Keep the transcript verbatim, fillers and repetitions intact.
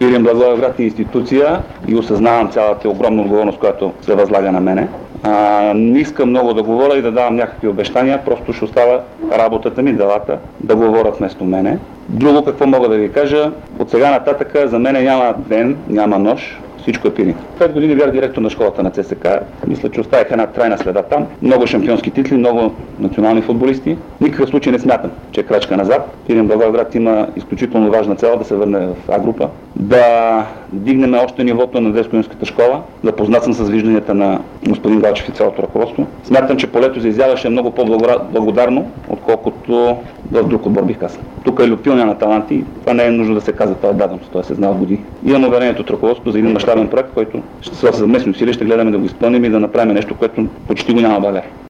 Пирин Благоевград е институция и осъзнавам цялата огромна отговорност, която се възлага на мене. А, не искам много да говоря и да давам някакви обещания, просто ще остава работата ми, делата, да говорят вместо мене. Друго какво мога да ви кажа, от сега нататък за мен няма ден, няма нощ, всичко е Пирин. Пет години бях директор на школата на ЦСКА. Мисля, че оставих една трайна следа там. Много шампионски титли, много национални футболисти. Никакъв случай не смятам, че е крачка назад. Пирин Благоевград има изключително важна цел да се върне в А група, да дигнем още нивото на детско-юношеската школа. Запознат съм с вижданията на господин Галчев и цялото ръководство. Смятам, че полето за изява ще е много по-благодарно, отколкото в друг отбор, бих казал. Тук е люпилня на таланти. Това не е нужно да се казва, това е даденост, това се знае от години. Имам уверението от ръководството за един мащабен проект, който ще се съвместни усилия, ще гледаме да го изпълним и да направим нещо, което почти го няма в България.